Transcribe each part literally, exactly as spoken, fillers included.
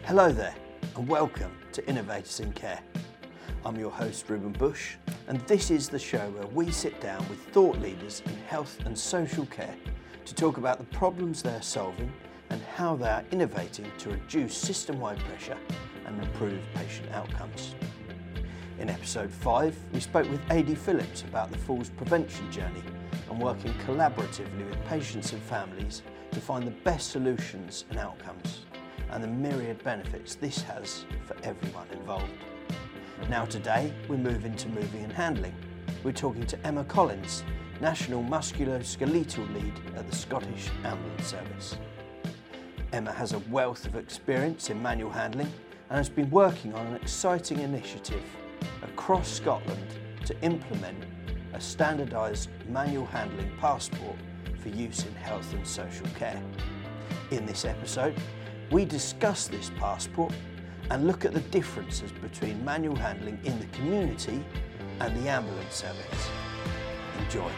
Hello there and welcome to Innovators in Care. I'm your host Ruben Bush, and this is the show where we sit down with thought leaders in health and social care to talk about the problems they're solving and how they are innovating to reduce system-wide pressure and improve patient outcomes. In episode five, we spoke with Adi Phillips about the falls prevention journey and working collaboratively with patients and families to find the best solutions and outcomes, and the myriad benefits this has for everyone involved. Now today, we move into moving and handling. We're talking to Emma Collins, National Musculoskeletal Lead at the Scottish Ambulance Service. Emma has a wealth of experience in manual handling and has been working on an exciting initiative across Scotland to implement a standardised manual handling passport for use in health and social care. In this episode, we discuss this passport and look at the differences between manual handling in the community and the ambulance service. Enjoy.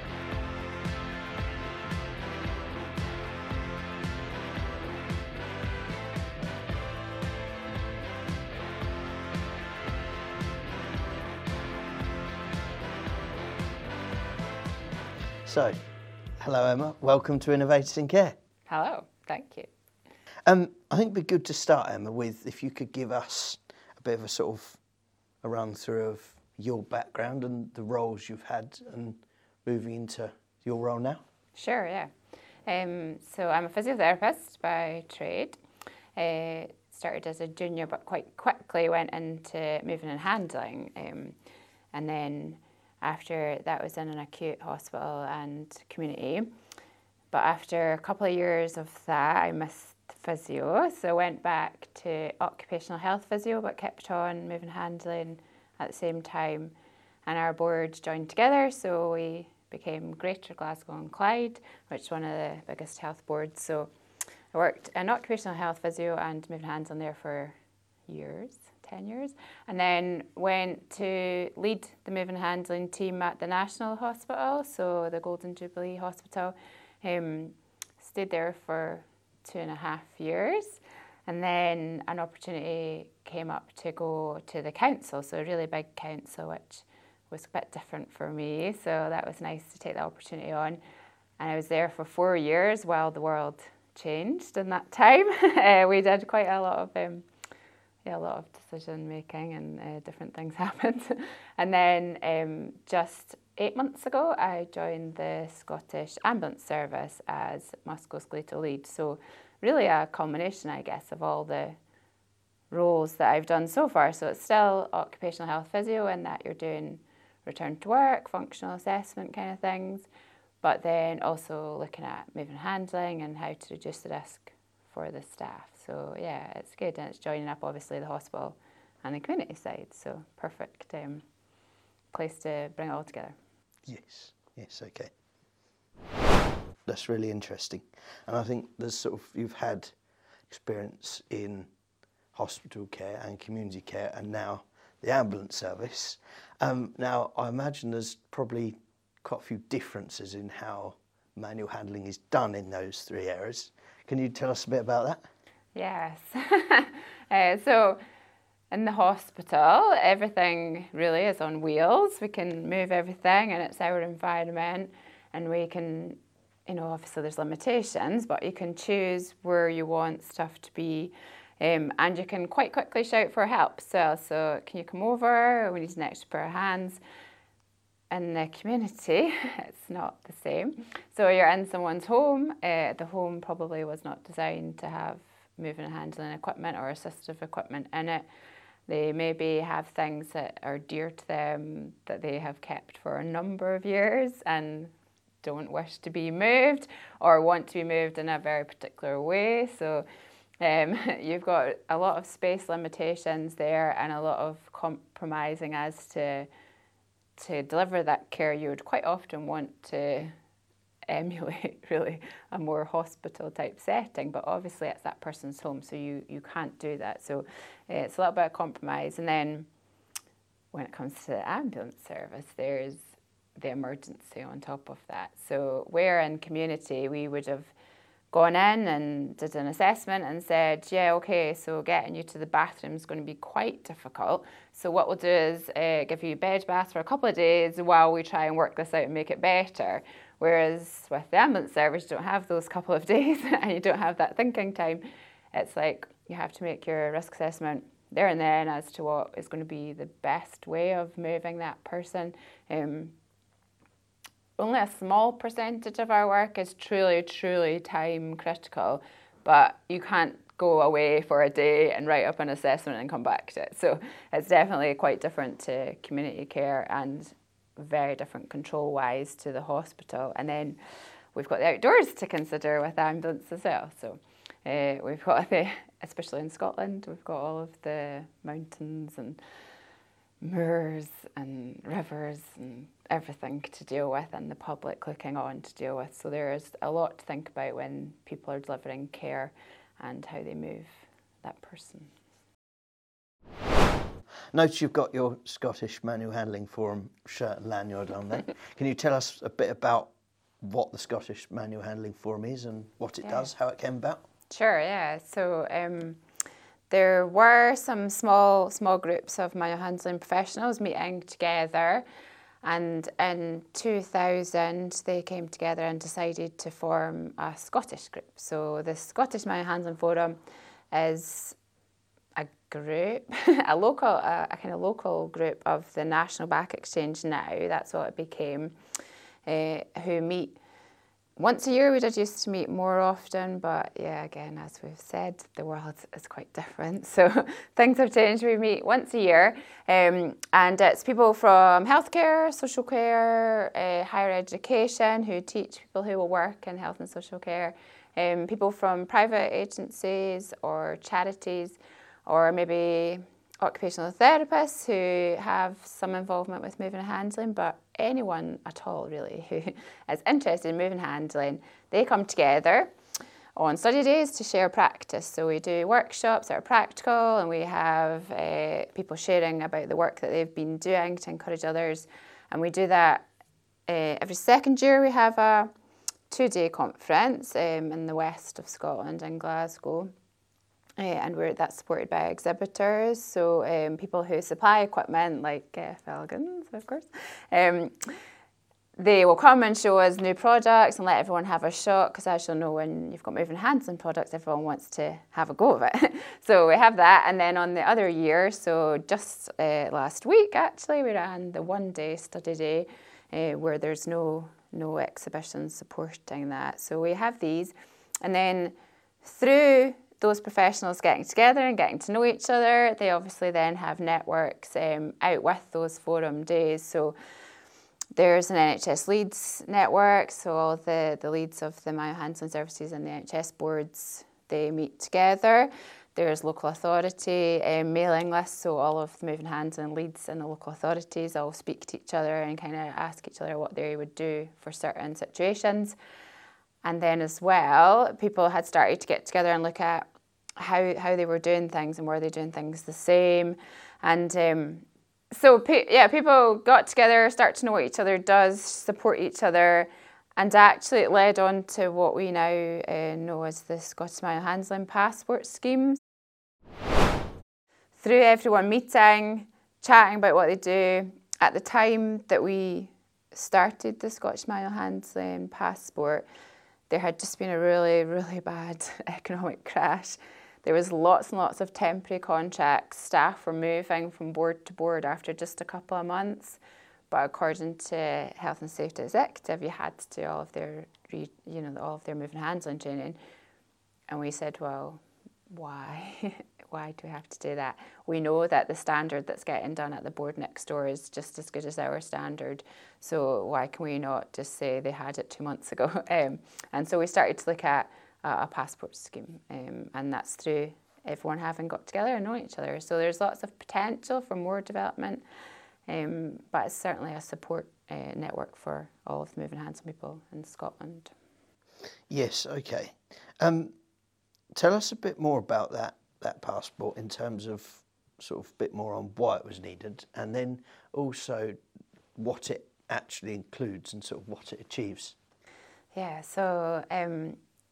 So, hello Emma, welcome to Innovators in Care. Hello, thank you. Um, I think it'd be good to start, Emma, with if you could give us a bit of a sort of a run through of your background and the roles you've had and moving into your role now. Sure, yeah. Um, so I'm a physiotherapist by trade. Uh, started as a junior, but quite quickly went into moving and handling. Um, and then after that was in an acute hospital and community. But after a couple of years of that, I missed physio, so I went back to occupational health physio, but kept on moving and handling at the same time. And our board joined together, so we became Greater Glasgow and Clyde, which is one of the biggest health boards. So I worked in occupational health physio and moving and handling there for years, ten years, and then went to lead the moving and handling team at the National Hospital, so the Golden Jubilee Hospital. Um, stayed there for two and a half years, and then an opportunity came up to go to the council, so a really big council, which was a bit different for me, so that was nice to take the opportunity on. And I was there for four years while the world changed in that time. uh, we did quite a lot of um, yeah, a lot of decision making, and uh, different things happened. And then um, just eight months ago, I joined the Scottish Ambulance Service as musculoskeletal lead. So really a combination, I guess, of all the roles that I've done so far. So it's still occupational health physio in that you're doing return to work, functional assessment kind of things, but then also looking at moving and handling and how to reduce the risk for the staff. So yeah, it's good, and it's joining up obviously the hospital and the community side. So perfect um, place to bring it all together. Yes, yes, okay. That's really interesting. And I think there's sort of, you've had experience in hospital care and community care and now the ambulance service. Um, now, I imagine there's probably quite a few differences in how manual handling is done in those three areas. Can you tell us a bit about that? Yes. uh, so in the hospital, everything really is on wheels. We can move everything, and it's our environment, and we can, you know, obviously there's limitations, but you can choose where you want stuff to be, um, and you can quite quickly shout for help. So, so can you come over? We need an extra pair of hands. In the community, it's not the same. So you're in someone's home. Uh, the home probably was not designed to have moving and handling equipment or assistive equipment in it. They maybe have things that are dear to them that they have kept for a number of years and don't wish to be moved, or want to be moved in a very particular way. So um, you've got a lot of space limitations there, and a lot of compromising as to to deliver that care. You would quite often want to emulate really a more hospital type setting, but obviously it's that person's home, so you you can't do that. So uh, it's a little bit of compromise. And then when it comes to the ambulance service, there's the emergency on top of that. So where in community we would have gone in and did an assessment and said, yeah, okay, so getting you to the bathroom is going to be quite difficult. So what we'll do is uh, give you bed baths for a couple of days while we try and work this out and make it better. Whereas with the ambulance service, you don't have those couple of days and you don't have that thinking time. It's like you have to make your risk assessment there and then as to what is going to be the best way of moving that person. Um, only a small percentage of our work is truly, truly time critical, but you can't go away for a day and write up an assessment and come back to it. So it's definitely quite different to community care and very different control-wise to the hospital. And then we've got the outdoors to consider with ambulance as well. So uh, we've got the, especially in Scotland, we've got all of the mountains and moors and rivers and everything to deal with, and the public looking on to deal with. So there is a lot to think about when people are delivering care and how they move that person. Notice you've got your Scottish Manual Handling Forum shirt and lanyard on there. Can you tell us a bit about what the Scottish Manual Handling Forum is and what it yeah. does, how it came about? Sure, yeah. So um, there were some small small groups of manual handling professionals meeting together, and in two thousand they came together and decided to form a Scottish group. So the Scottish Manual Handling Forum is a group, a local, a, a kind of local group of the National Back Exchange now, that's what it became, uh, who meet once a year. We did used to meet more often, but yeah, again, as we've said, the world is quite different. So things have changed. We meet once a year, um, and it's people from healthcare, social care, uh, higher education who teach people who will work in health and social care, um, people from private agencies or charities, or maybe occupational therapists who have some involvement with moving and handling, but anyone at all really who is interested in moving and handling, they come together on study days to share practice. So we do workshops that are practical, and we have uh, people sharing about the work that they've been doing to encourage others. And we do that uh, every second year. We have a two-day conference um, in the west of Scotland in Glasgow. Uh, and we're, that's supported by exhibitors, so um, people who supply equipment, like uh, Felgans, of course. Um, they will come and show us new products and let everyone have a shot, because as you'll know, when you've got moving and handling products, everyone wants to have a go of it. So we have that, and then on the other year, so just uh, last week actually, we ran the one-day study day uh, where there's no, no exhibitions supporting that. So we have these, and then through those professionals getting together and getting to know each other, they obviously then have networks um, out with those forum days. So there's an N H S Leads network, so all the, the leads of the manual handling services and the N H S boards, they meet together. There's local authority um, mailing lists, so all of the moving handling leads and the local authorities all speak to each other and kind of ask each other what they would do for certain situations. And then as well, people had started to get together and look at how how they were doing things and were they doing things the same. And um, so, pe- yeah, people got together, start to know what each other does, support each other, and actually it led on to what we now uh, know as the Scottish Manual Handling Passport Scheme. Through everyone meeting, chatting about what they do, at the time that we started the Scottish Manual Handling Passport, there had just been a really, really bad economic crash. There was lots and lots of temporary contracts. Staff were moving from board to board after just a couple of months. But according to Health and Safety Executive, you had to do all of their, you know, all of their moving and handling training. And we said, well, why? Why do we have to do that? We know that the standard that's getting done at the board next door is just as good as our standard. So why can we not just say they had it two months ago? Um, and so we started to look at uh, a passport scheme, um, and that's through everyone having got together and knowing each other. So there's lots of potential for more development, um, but it's certainly a support uh, network for all of the moving and handling people in Scotland. Yes, okay. Um, tell us a bit more about that. that passport in terms of sort of a bit more on why it was needed, and then also what it actually includes and sort of what it achieves. Yeah, so um,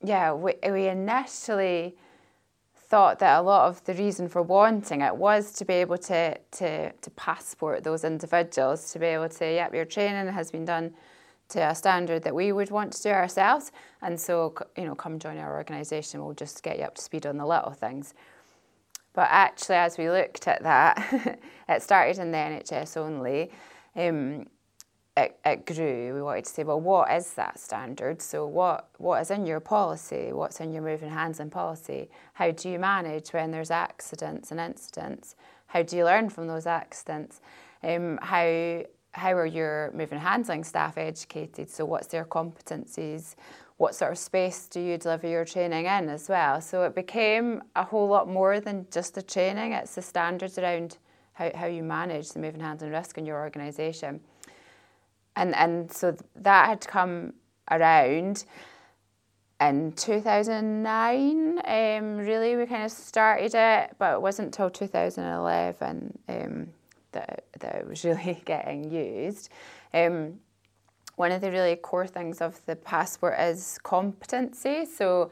yeah, we, we initially thought that a lot of the reason for wanting it was to be able to, to, to passport those individuals, to be able to, yep, your training has been done to a standard that we would want to do ourselves. And so, you know, come join our organisation, we'll just get you up to speed on the little things. But actually, as we looked at that, it started in the N H S only. Um, It, it grew. We wanted to say, well, what is that standard? So what, what is in your policy? What's in your moving handling policy? How do you manage when there's accidents and incidents? How do you learn from those accidents? Um, how, how are your moving handling staff educated? So what's their competencies? What sort of space do you deliver your training in as well? So it became a whole lot more than just the training. It's the standards around how, how you manage the moving handling risk in your organisation. And and so that had come around in two thousand nine, um, really, we kind of started it, but it wasn't until two thousand eleven um, that, that it was really getting used. Um, one of the really core things of the passport is competency. So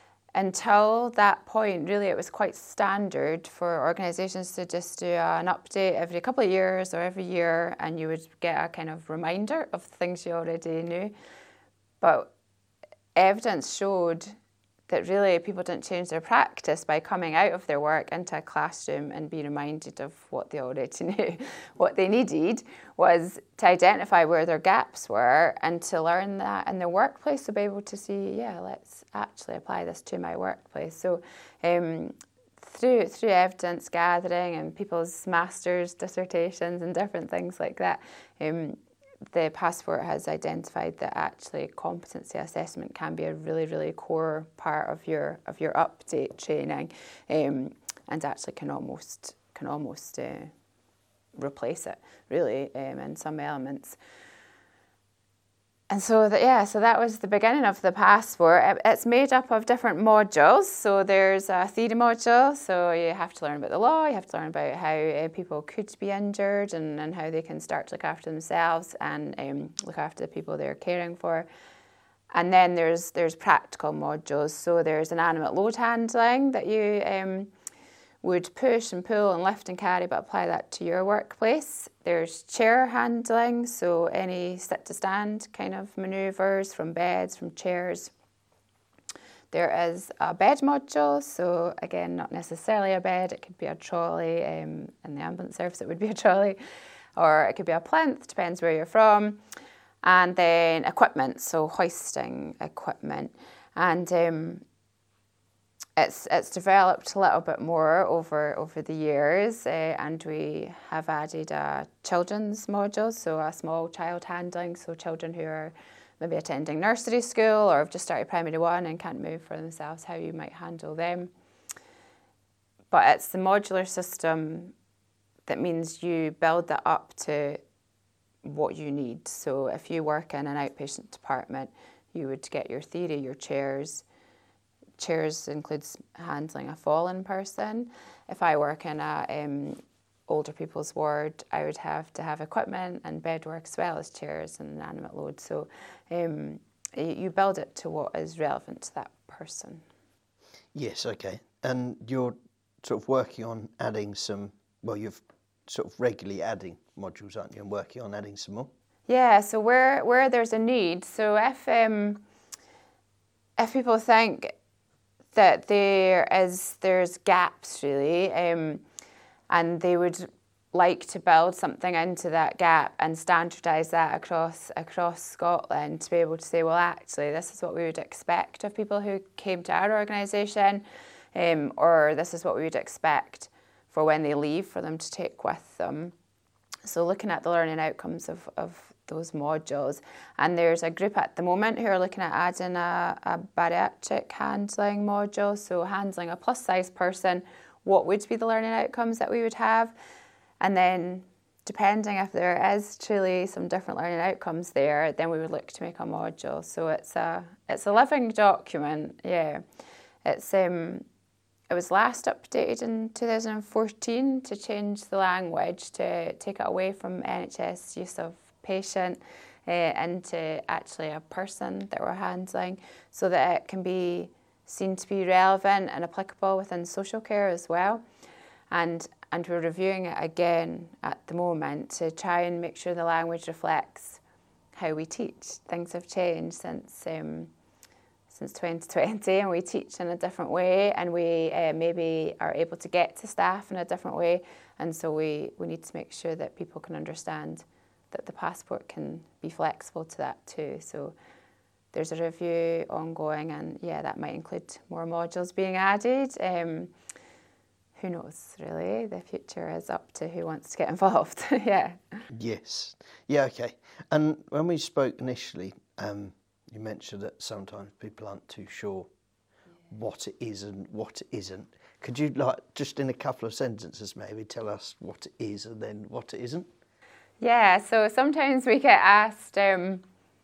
until that point, really, it was quite standard for organisations to just do an update every couple of years or every year, and you would get a kind of reminder of things you already knew. But evidence showed that really people didn't change their practice by coming out of their work into a classroom and be reminded of what they already knew. What they needed was to identify where their gaps were and to learn that in their workplace, to be able to see, yeah, let's actually apply this to my workplace. So um, through through evidence gathering and people's master's dissertations and different things like that, um, the passport has identified that actually competency assessment can be a really, really core part of your of your update training, um, and actually can almost can almost uh, replace it really um, in some elements. And so that, yeah, so that was the beginning of the passport. It, it's made up of different modules. So there's a theory module. So you have to learn about the law. You have to learn about how uh, people could be injured and, and how they can start to look after themselves and um, look after the people they're caring for. And then there's there's practical modules. So there's inanimate load handling that you um, would push and pull and lift and carry, but apply that to your workplace. There's chair handling, so any sit to stand kind of manoeuvres from beds, from chairs. There is a bed module, so again, not necessarily a bed, it could be a trolley. Um, in the ambulance service, it would be a trolley, or it could be a plinth, depends where you're from. And then equipment, so hoisting equipment. And um, It's it's developed a little bit more over over the years, uh, and we have added a children's module, so a small child handling, so children who are maybe attending nursery school or have just started primary one and can't move for themselves, how you might handle them. But it's the modular system that means you build that up to what you need. So if you work in an outpatient department, you would get your theory, your chairs. Chairs includes handling a fallen person. If I work in a um, older people's ward, I would have to have equipment and bed work as well as chairs and inanimate load. So um, you build it to what is relevant to that person. Yes, okay. And you're sort of working on adding some, well, you've sort of regularly adding modules, aren't you, and working on adding some more? Yeah, so where where there's a need, so if um, if people think that there is there's gaps really, um, and they would like to build something into that gap and standardise that across across Scotland to be able to say, well, actually, this is what we would expect of people who came to our organisation, um, or this is what we would expect for when they leave for them to take with them. So looking at the learning outcomes of, of those modules. And there's a group at the moment who are looking at adding a, a bariatric handling module, so handling a plus size person, what would be the learning outcomes that we would have? And then depending if there is truly some different learning outcomes there, then we would look to make a module. So it's a it's a living document, yeah. It's um it was last updated in two thousand fourteen to change the language to take it away from N H S use of patient uh, into actually a person that we're handling, so that it can be seen to be relevant and applicable within social care as well. And and we're reviewing it again at the moment to try and make sure the language reflects how we teach. Things have changed since um, since twenty twenty, and we teach in a different way, and we uh, maybe are able to get to staff in a different way, and so we, we need to make sure that people can understand that the passport can be flexible to that too. So there's a review ongoing, and yeah, that might include more modules being added. Um, who knows, really? The future is up to who wants to get involved. Yeah. Yes. Yeah, okay. And when we spoke initially, um, you mentioned that sometimes people aren't too sure yeah. what it is and what it isn't. Could you, like, just in a couple of sentences maybe tell us what it is and then what it isn't? Yeah, so sometimes we get asked, um,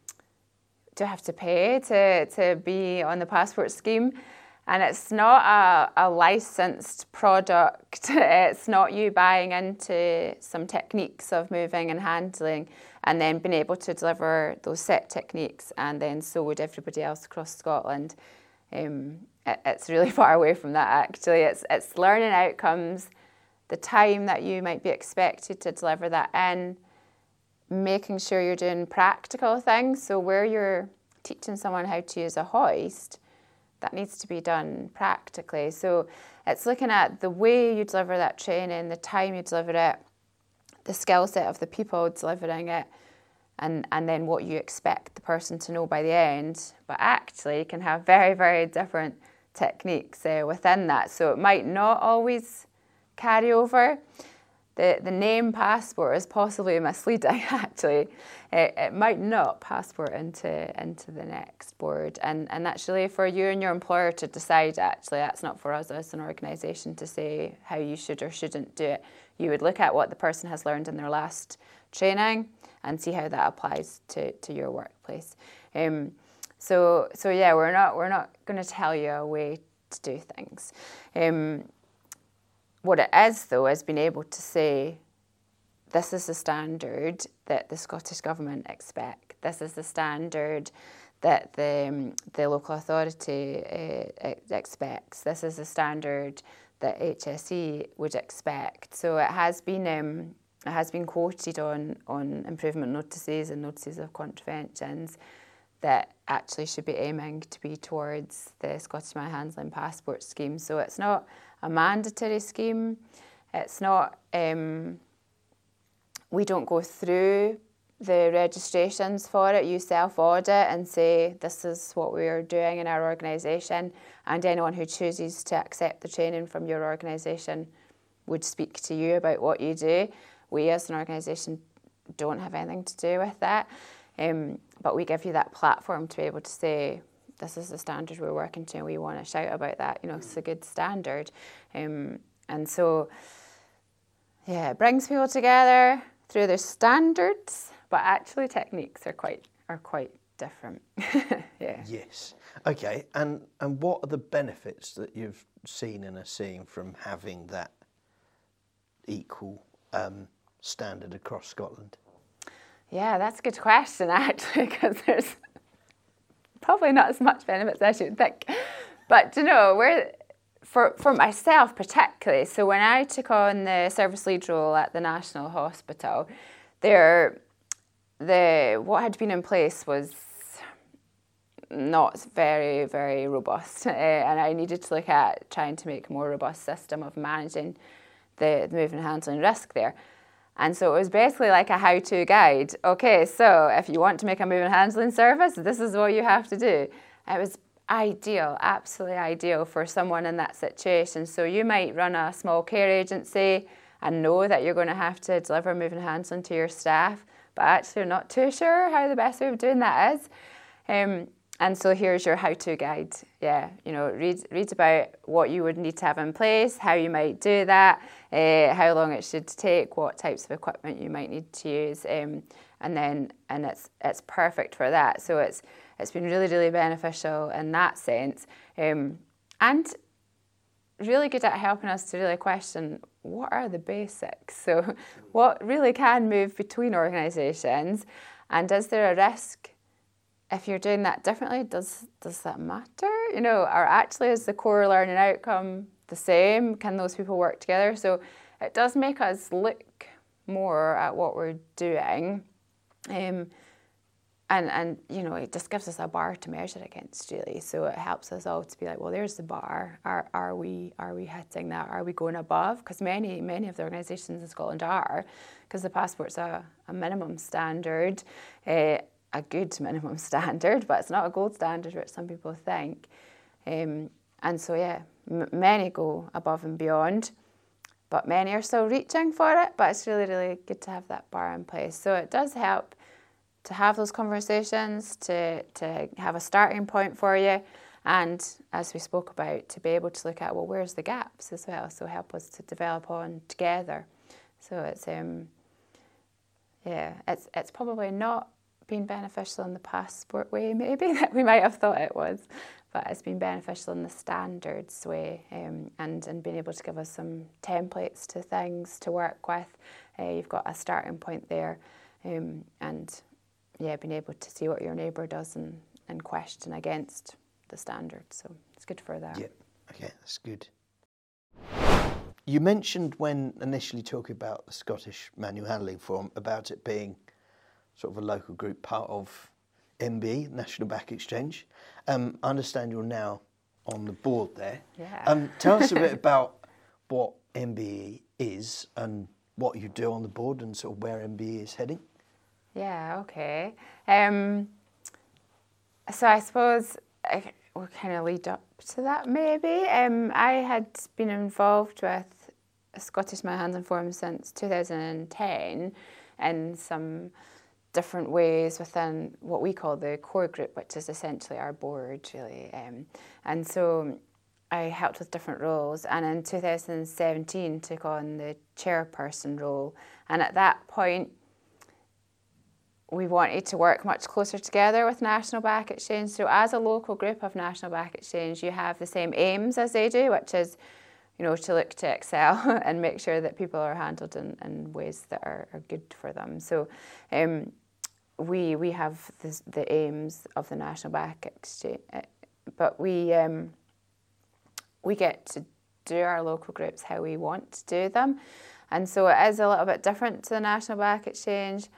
do I have to pay to, to be on the passport scheme? And it's not a, a licensed product. It's not you buying into some techniques of moving and handling and then being able to deliver those set techniques, and then so would everybody else across Scotland. Um, it, it's really far away from that, actually. It's, it's learning outcomes, the time that you might be expected to deliver that in, making sure you're doing practical things. So where you're teaching someone how to use a hoist, that needs to be done practically. So it's looking at the way you deliver that training, the time you deliver it, the skill set of the people delivering it, and, and then what you expect the person to know by the end. But actually, you can have very, very different techniques uh, within that. So it might not always carry over. The, the name passport is possibly misleading, actually. It, it might not passport into into the next board. And, and that's really for you and your employer to decide, actually. That's not for us as an organisation to say how you should or shouldn't do it. You would look at what the person has learned in their last training and see how that applies to, to your workplace. Um, so so yeah, we're not we're not going to tell you a way to do things. Um, What it is, though, is being able to say, this is the standard that the Scottish Government expect. This is the standard that the, um, the local authority uh, expects. This is the standard that H S E would expect. So it has been um, it has been quoted on, on improvement notices and notices of contraventions that actually should be aiming to be towards the Scottish Manual Handling Passport scheme. So it's not a mandatory scheme. It's not, um, we don't go through the registrations for it. You self-audit and say, this is what we are doing in our organisation, and anyone who chooses to accept the training from your organisation would speak to you about what you do. We as an organisation don't have anything to do with that, um, but we give you that platform to be able to say, this is the standard we're working to, and we want to shout about that. You know, it's a good standard. Um, and so, yeah, it brings people together through their standards, but actually techniques are quite are quite different. Yeah. Yes. Okay. And and what are the benefits that you've seen and are seeing from having that equal um, standard across Scotland? Yeah, that's a good question, actually, because there's probably not as much benefits as you'd think. But, you know, we're, for, for myself particularly, so when I took on the service lead role at the National Hospital, there, the what had been in place was not very, very robust. Uh, and I needed to look at trying to make a more robust system of managing the, the moving and handling risk there. And so it was basically like a how-to guide. Okay, so if you want to make a moving and handling service, this is what you have to do. It was ideal, absolutely ideal for someone in that situation. So you might run a small care agency and know that you're going to have to deliver moving and handling to your staff, but actually you're not too sure how the best way of doing that is. Um, and so here's your how-to guide. Yeah, you know, read read about what you would need to have in place, how you might do that, uh, how long it should take, what types of equipment you might need to use, um, and then and it's it's perfect for that. So it's it's been really really beneficial in that sense, um, and really good at helping us to really question what are the basics. So what really can move between organisations. And is there a risk if you're doing that differently? Does does that matter? You know, or actually is the core learning outcome the same? Can those people work together? So it does make us look more at what we're doing. Um, And, and you know, it just gives us a bar to measure against, really. So it helps us all to be like, well, there's the bar. Are are we are we hitting that? Are we going above? Because many many of the organisations in Scotland are, because the passport's a, a minimum standard, uh, a good minimum standard, but it's not a gold standard, which some people think. Um, and so, yeah, m- many go above and beyond, but many are still reaching for it. But it's really, really good to have that bar in place. So it does help to have those conversations, to, to have a starting point for you, and as we spoke about, to be able to look at, well, where's the gaps as well, so help us to develop on together. So it's um yeah, it's it's probably not been beneficial in the passport way maybe that we might have thought it was, but it's been beneficial in the standards way, um, and, and being able to give us some templates to things to work with. Uh, you've got a starting point there, um, and yeah, being able to see what your neighbour does and, and question against the standards. So it's good for that. Yeah, okay, that's good. You mentioned when initially talking about the Scottish Manual Handling Forum about it being sort of a local group part of N B E, National Back Exchange. Um, I understand you're now on the board there. Yeah. Um, tell us a bit about what N B E is and what you do on the board and sort of where N B E is heading. Yeah, okay. Um, so I suppose I, we'll kind of lead up to that maybe. Um, I had been involved with Scottish Manual Handling Forum since two thousand ten in some different ways within what we call the core group, which is essentially our board, really. Um, and so I helped with different roles, and in two thousand seventeen took on the chairperson role. And at that point, we wanted to work much closer together with National Back Exchange. So as a local group of National Back Exchange, you have the same aims as they do, which is, you know, to look to excel and make sure that people are handled in, in ways that are, are good for them. So um, we we have this, the aims of the National Back Exchange, but we um, we get to do our local groups how we want to do them. And so it is a little bit different to the National Back Exchange.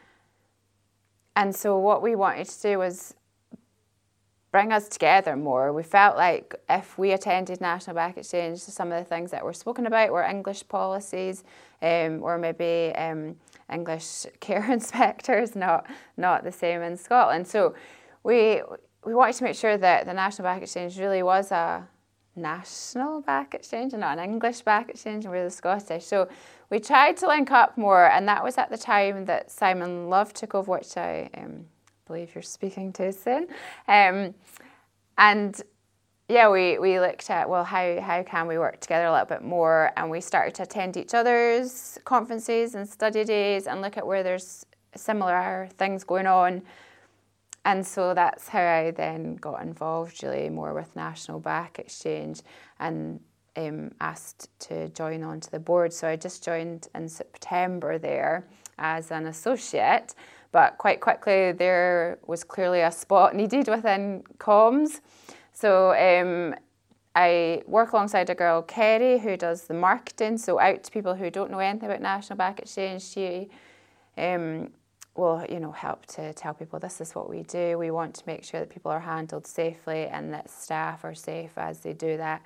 And so what we wanted to do was bring us together more. We felt like if we attended National Back Exchange, some of the things that were spoken about were English policies, um, or maybe um, English care inspectors, not not the same in Scotland. So we we wanted to make sure that the National Back Exchange really was a national back exchange and not an English back exchange, and we're the Scottish. So we tried to link up more, and that was at the time that Simon Love took over, which I um, believe you're speaking to soon. Um, and yeah, we, we looked at, well, how, how can we work together a little bit more, and we started to attend each other's conferences and study days and look at where there's similar things going on. And so that's how I then got involved really more with National Back Exchange and um, asked to join onto the board. So I just joined in September there as an associate, but quite quickly there was clearly a spot needed within comms. So um, I work alongside a girl, Kerry, who does the marketing, so out to people who don't know anything about National Back Exchange. She um, will, you know, help to tell people this is what we do. We want to make sure that people are handled safely and that staff are safe as they do that.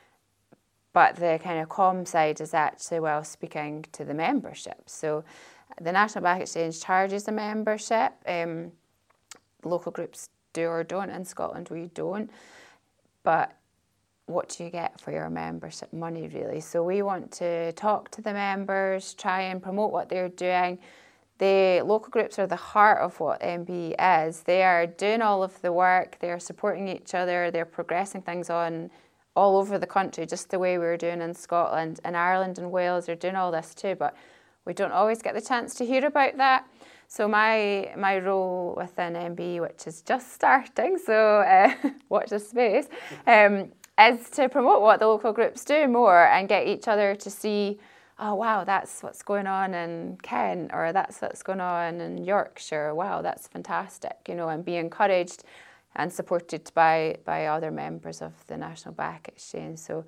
But the kind of comm side is actually, well, speaking to the membership. So the National Back Exchange charges a membership. Um, local groups do or don't. In Scotland, we don't. But what do you get for your membership money, really? So we want to talk to the members, try and promote what they're doing. The local groups are the heart of what N B E is. They are doing all of the work, they're supporting each other, they're progressing things on all over the country, just the way we were doing in Scotland. In Ireland and Wales, they're doing all this too, but we don't always get the chance to hear about that. So my my role within N B E, which is just starting, so uh, watch this space, um, is to promote what the local groups do more and get each other to see oh, wow, that's what's going on in Kent, or that's what's going on in Yorkshire. Wow, that's fantastic, you know, and be encouraged and supported by, by other members of the National Back Exchange. So,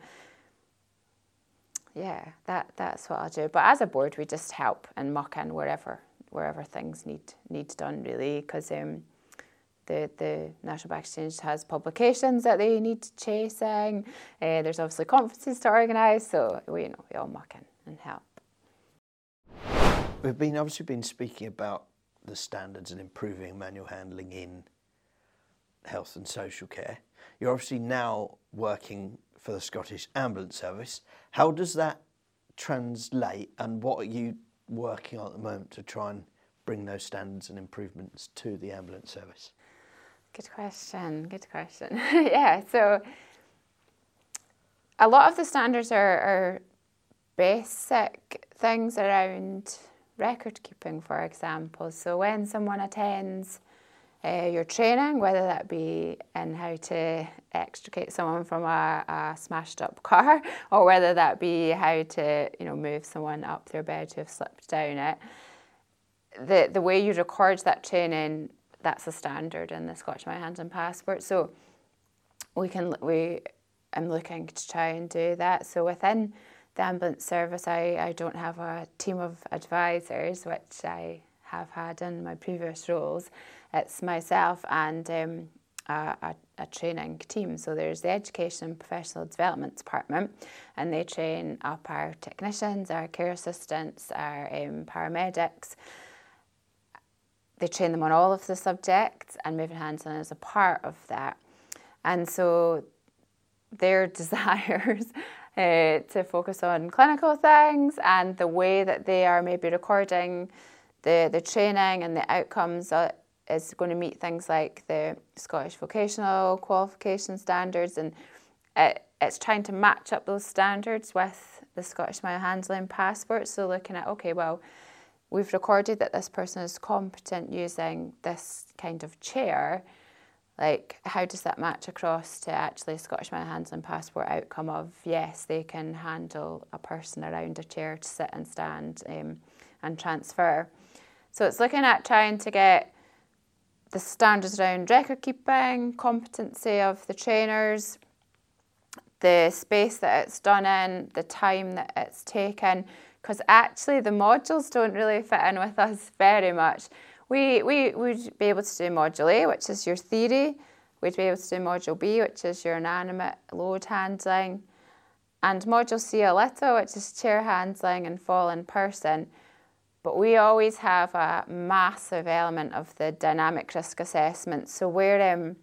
yeah, that that's what I'll do. But as a board, we just help and muck in wherever wherever things need need done, really, because um, the the National Back Exchange has publications that they need chasing. Uh, there's obviously conferences to organise, so we you know we all muck in and help. We've been obviously been speaking about the standards and improving manual handling in health and social care. You're obviously now working for the Scottish Ambulance Service. How does that translate, and what are you working on at the moment to try and bring those standards and improvements to the ambulance service? Good question, good question. Yeah, so a lot of the standards are, are basic things around record keeping, for example. So when someone attends uh, your training, whether that be in how to extricate someone from a, a smashed up car, or whether that be how to, you know, move someone up their bed who have slipped down it, the the way you record that training, that's a standard in the Scottish Manual Handling Passport. So we can we I'm looking to try and do that. So within the ambulance service, I, I don't have a team of advisors, which I have had in my previous roles. It's myself and um, a, a, a training team. So there's the Education and Professional Development Department, and they train up our technicians, our care assistants, our um, paramedics. They train them on all of the subjects, and moving handling is a part of that. And so their desires uh, to focus on clinical things and the way that they are maybe recording the, the training and the outcomes uh, is going to meet things like the Scottish Vocational Qualification Standards, and it, it's trying to match up those standards with the Scottish Manual Handling Passport. So looking at, okay, well, we've recorded that this person is competent using this kind of chair. Like, how does that match across to actually Scottish Manual Handling Passport outcome of, yes, they can handle a person around a chair to sit and stand um, and transfer. So it's looking at trying to get the standards around record keeping, competency of the trainers, the space that it's done in, the time that it's taken, because actually the modules don't really fit in with us very much. We, we would be able to do Module A, which is your theory. We'd be able to do Module B, which is your inanimate load handling. And Module C a little, which is chair handling and fall in person. But we always have a massive element of the dynamic risk assessment. So where um,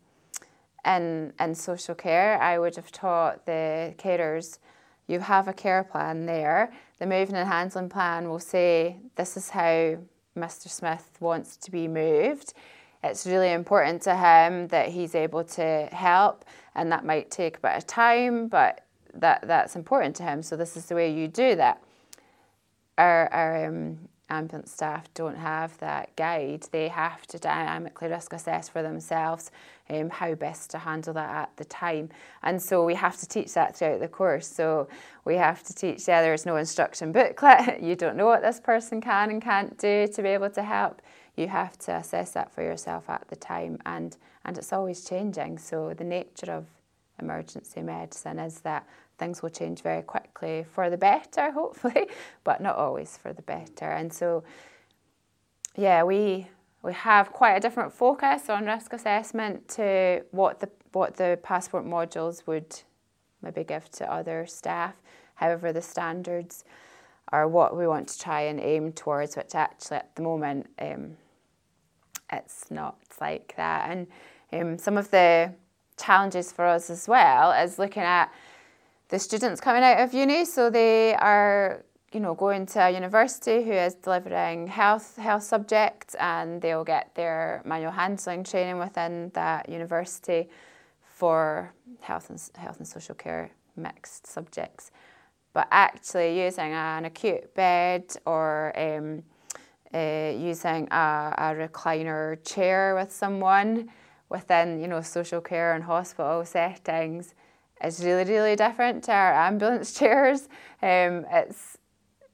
in, in social care, I would have taught the carers, you have a care plan there. The moving and handling plan will say, this is how Mister Smith wants to be moved. It's really important to him that he's able to help, and that might take a bit of time, but that that's important to him. So this is the way you do that. Our, our um, ambulance staff don't have that guide. They have to dynamically risk assess for themselves um, how best to handle that at the time. And so we have to teach that throughout the course. So we have to teach, yeah, there's no instruction booklet. You don't know what this person can and can't do to be able to help. You have to assess that for yourself at the time. And, and it's always changing. So the nature of emergency medicine is that things will change very quickly for the better, hopefully, but not always for the better. And so, yeah, we we have quite a different focus on risk assessment to what the what the passport modules would maybe give to other staff. However, the standards are what we want to try and aim towards, which actually at the moment um, it's not like that. And um, some of the challenges for us as well is looking at the students coming out of uni. So they are, you know, going to a university who is delivering health health subjects, and they'll get their manual handling training within that university for health and health and social care mixed subjects. But actually using an acute bed or um, uh, using a, a recliner chair with someone within, you know, social care and hospital settings is really, really different to our ambulance chairs. Um, it's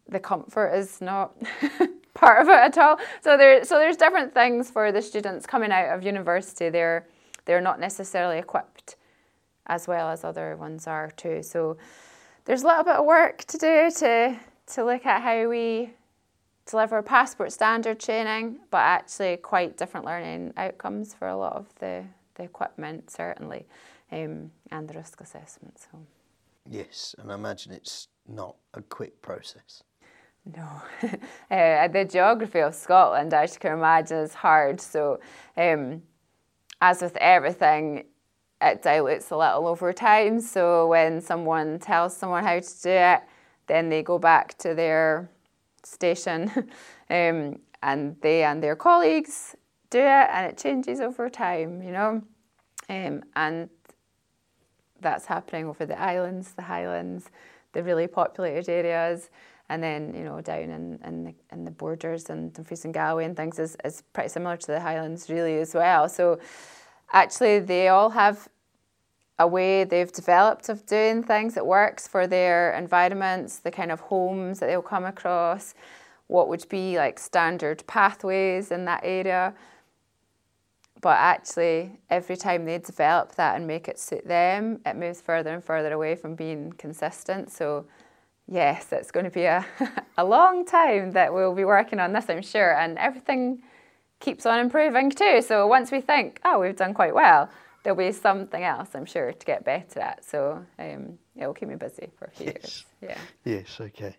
the comfort is not part of it at all. So there, so there's different things for the students coming out of university. They're they're not necessarily equipped as well as other ones are too. So there's a little bit of work to do to to look at how we deliver passport standard training, but actually quite different learning outcomes for a lot of the, the equipment, certainly, um, and the risk assessment. So. Yes, and I imagine it's not a quick process. No. uh, the geography of Scotland, as you can imagine, is hard. So um, as with everything, it dilutes a little over time. So when someone tells someone how to do it, then they go back to their station um, and they and their colleagues do it, and it changes over time, you know. Um, and that's happening over the islands, the Highlands, the really populated areas, and then, you know, down in, in, the, in the borders and Dumfries and Galway and things is, is pretty similar to the Highlands really as well. So actually they all have a way they've developed of doing things that works for their environments, the kind of homes that they'll come across, what would be like standard pathways in that area. But actually, every time they develop that and make it suit them, it moves further and further away from being consistent. So yes, it's going to be a, a long time that we'll be working on this, I'm sure. And everything keeps on improving too. So once we think, oh, we've done quite well, there'll be something else, I'm sure, to get better at. So um, it will keep me busy for a few yes. years. Yeah. Yes, okay.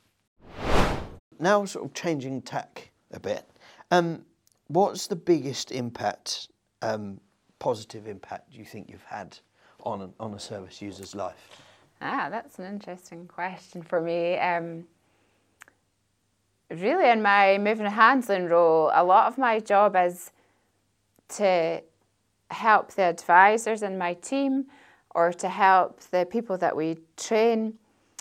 Now sort of changing tack a bit. Um, what's the biggest impact, um, positive impact, you think you've had on, an, on a service user's life? Ah, that's an interesting question for me. Um, really, in my moving and handling role, a lot of my job is to help the advisors in my team or to help the people that we train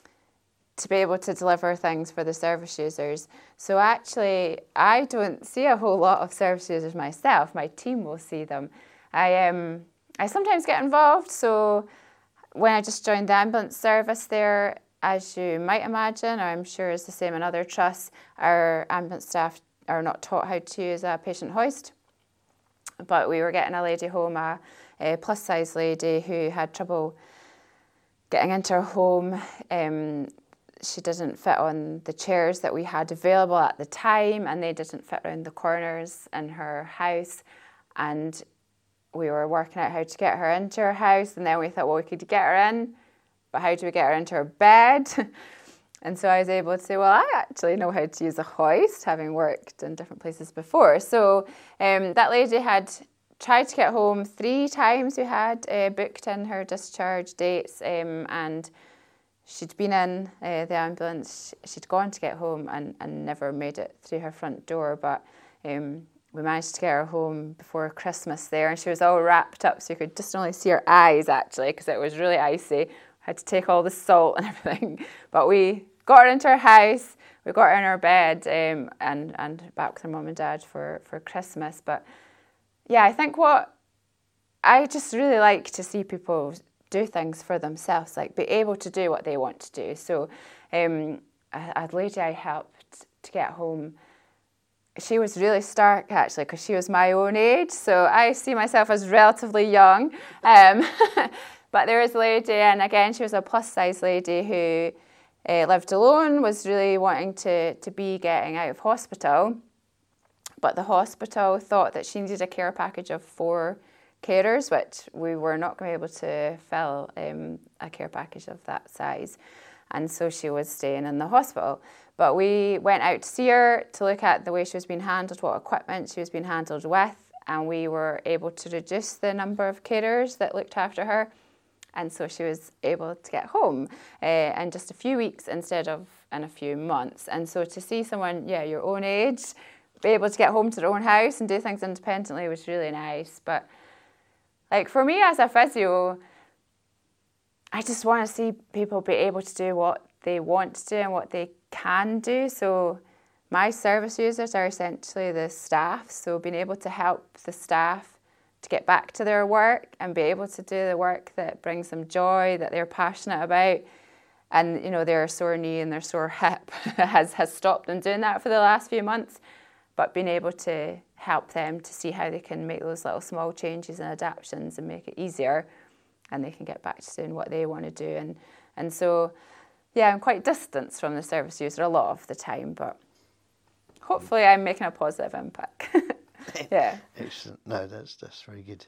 to be able to deliver things for the service users. So actually, I don't see a whole lot of service users myself. My team will see them. I um, I sometimes get involved. So when I just joined the ambulance service there, as you might imagine, or I'm sure is the same in other trusts, our ambulance staff are not taught how to use a patient hoist. But we were getting a lady home, a, a plus-size lady who had trouble getting into her home. Um, she didn't fit on the chairs that we had available at the time, and they didn't fit around the corners in her house. And we were working out how to get her into her house, and then we thought, well, we could get her in, but how do we get her into her bed? And so I was able to say, well, I actually know how to use a hoist, having worked in different places before. So um, that lady had tried to get home three times. We had uh, booked in her discharge dates, um, and she'd been in uh, the ambulance. She'd gone to get home and, and never made it through her front door. But um, we managed to get her home before Christmas there, and she was all wrapped up, so you could just only see her eyes, actually, because it was really icy. Had to take all the salt and everything. But we got her into her house, we got her in her bed, um, and, and back with her mum and dad for, for Christmas. But yeah, I think what I just really like to see people do things for themselves, like be able to do what they want to do. So um, a, a lady I helped to get home, she was really stark actually, because she was my own age. So I see myself as relatively young. Um, but there was a lady, and again, she was a plus size lady who Uh, lived alone, was really wanting to, to be getting out of hospital, but the hospital thought that she needed a care package of four carers, which we were not going to be able to fill um, a care package of that size, and so she was staying in the hospital. But we went out to see her to look at the way she was being handled, what equipment she was being handled with, and we were able to reduce the number of carers that looked after her. And so she was able to get home uh, in just a few weeks instead of in a few months. And so to see someone, yeah, your own age, be able to get home to their own house and do things independently was really nice. But like for me as a physio, I just want to see people be able to do what they want to do and what they can do. So my service users are essentially the staff. So being able to help the staff to get back to their work and be able to do the work that brings them joy, that they're passionate about, and, you know, their sore knee and their sore hip has, has stopped them doing that for the last few months, but being able to help them to see how they can make those little small changes and adaptations and make it easier, and they can get back to doing what they want to do. And, and so, yeah, I'm quite distant from the service user a lot of the time, but hopefully I'm making a positive impact. Yeah. Excellent. No, that's that's very good.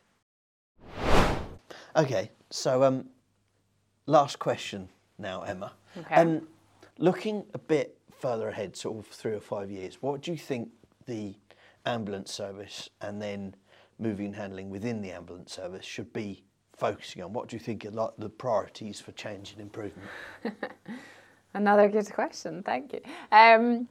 Okay, so um, last question now, Emma. Okay. Um, looking a bit further ahead, sort of three or five years, what do you think the ambulance service and then moving and handling within the ambulance service should be focusing on? What do you think are like the priorities for change and improvement? Another good question, thank you. Um,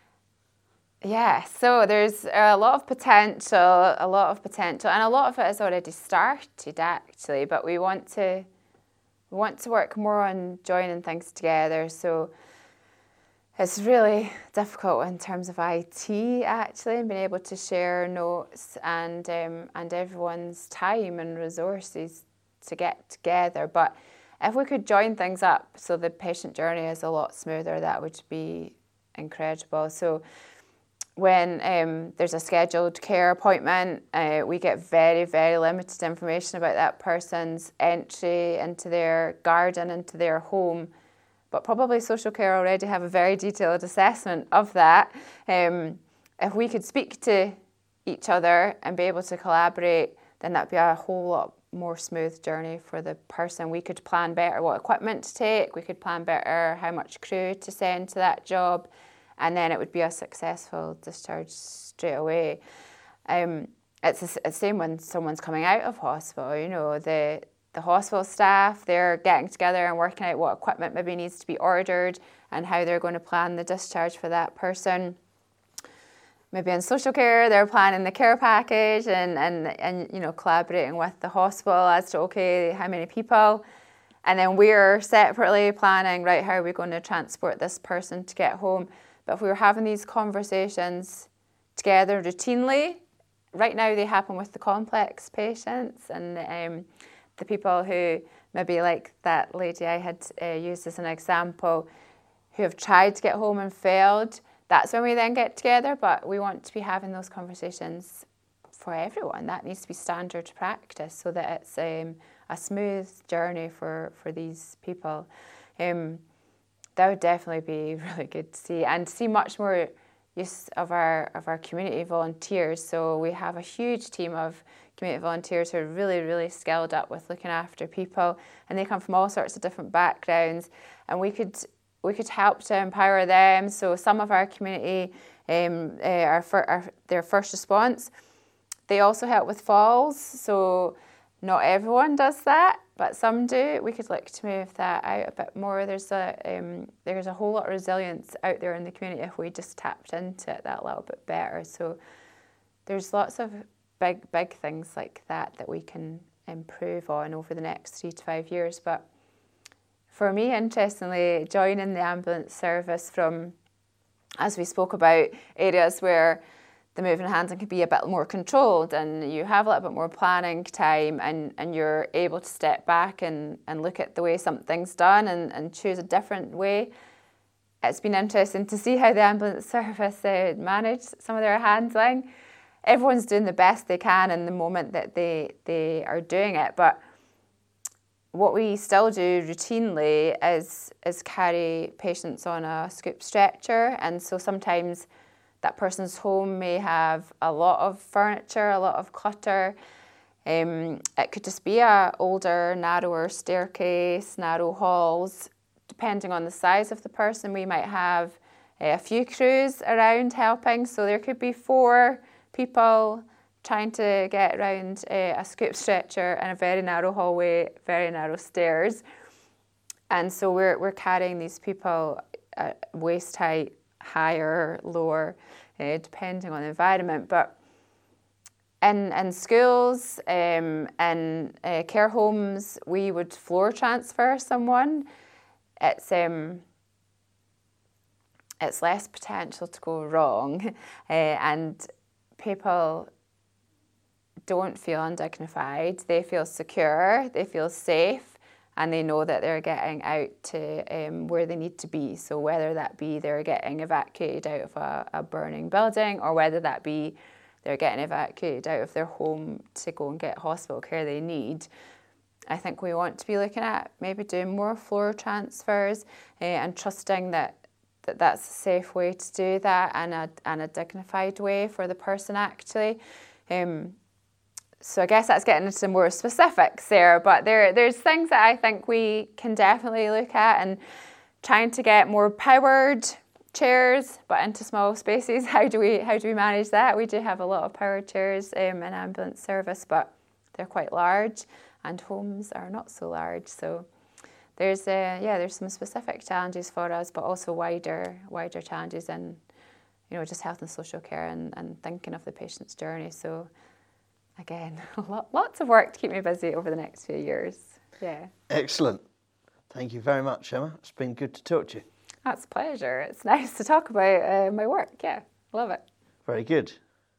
yeah, so there's a lot of potential, a lot of potential, and a lot of it has already started actually, but we want to we want to work more on joining things together. So it's really difficult in terms of I T actually, and being able to share notes and um, and everyone's time and resources to get together. But if we could join things up so the patient journey is a lot smoother, that would be incredible. So when um, there's a scheduled care appointment, uh, we get very, very limited information about that person's entry into their garden, into their home. But probably social care already have a very detailed assessment of that. Um, if we could speak to each other and be able to collaborate, then that'd be a whole lot more smooth journey for the person. We could plan better what equipment to take. We could plan better how much crew to send to that job, and then it would be a successful discharge straight away. Um, it's the same when someone's coming out of hospital. You know, the the hospital staff, they're getting together and working out what equipment maybe needs to be ordered and how they're going to plan the discharge for that person. Maybe in social care, they're planning the care package and, and, and you know, collaborating with the hospital as to, okay, how many people. And then we're separately planning, right, how are we going to transport this person to get home? But if we were having these conversations together routinely, right now they happen with the complex patients and um, the people who maybe like that lady I had uh, used as an example, who have tried to get home and failed. That's when we then get together, but we want to be having those conversations for everyone. That needs to be standard practice so that it's um, a smooth journey for, for these people. Um, that would definitely be really good to see, and to see much more use of our of our community volunteers. So we have a huge team of community volunteers who are really, really skilled up with looking after people, and they come from all sorts of different backgrounds, and we could we could help to empower them. So some of our community, um, uh, our, our their first response, they also help with falls. So not everyone does that, but some do. We could look to move that out a bit more. There's a um, there's a whole lot of resilience out there in the community if we just tapped into it that little bit better. So there's lots of big, big things like that that we can improve on over the next three to five years. But for me, interestingly, joining the ambulance service from, as we spoke about, areas where the moving and handling can be a bit more controlled and you have a little bit more planning time and, and you're able to step back and, and look at the way something's done and, and choose a different way. It's been interesting to see how the ambulance service uh, manage some of their handling. Everyone's doing the best they can in the moment that they, they are doing it, but what we still do routinely is, is carry patients on a scoop stretcher, and so sometimes that person's home may have a lot of furniture, a lot of clutter. Um, it could just be a older, narrower staircase, narrow halls. Depending on the size of the person, we might have uh, a few crews around helping. So there could be four people trying to get around uh, a scoop stretcher and a very narrow hallway, very narrow stairs. And so we're we're carrying these people at waist height, higher, lower, uh, depending on the environment. But in, in schools um, and uh, care homes, we would floor transfer someone. It's um, it's less potential to go wrong, uh, and people don't feel undignified. They feel secure, they feel safe, and they know that they're getting out to um, where they need to be. So whether that be they're getting evacuated out of a, a burning building, or whether that be they're getting evacuated out of their home to go and get hospital care they need, I think we want to be looking at maybe doing more floor transfers uh, and trusting that, that that's a safe way to do that, and a, and a dignified way for the person actually. Um, So I guess that's getting into more specifics there, but there there's things that I think we can definitely look at, and trying to get more powered chairs, but into small spaces. How do we how do we manage that? We do have a lot of powered chairs um, in ambulance service, but they're quite large, and homes are not so large. So there's uh, yeah there's some specific challenges for us, but also wider wider challenges in, you know, just health and social care, and, and thinking of the patient's journey. So again, lots of work to keep me busy over the next few years. Yeah. Excellent. Thank you very much, Emma. It's been good to talk to you. That's a pleasure. It's nice to talk about uh, my work. Yeah, love it. Very good.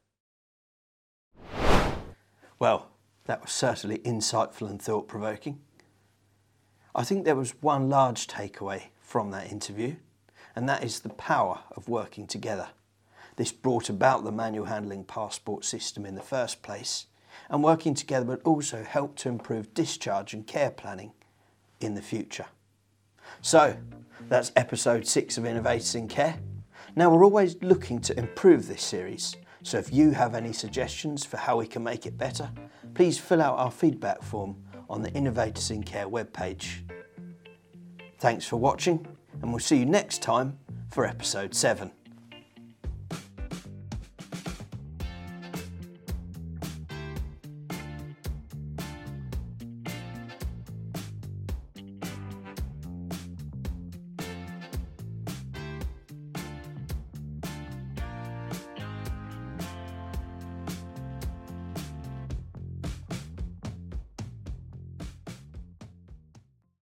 Well, that was certainly insightful and thought-provoking. I think there was one large takeaway from that interview, and that is the power of working together. This brought about the manual handling passport system in the first place, and working together would also help to improve discharge and care planning in the future. So, that's episode six of Innovators in Care. Now, we're always looking to improve this series, so if you have any suggestions for how we can make it better, please fill out our feedback form on the Innovators in Care webpage. Thanks for watching, and we'll see you next time for episode seven.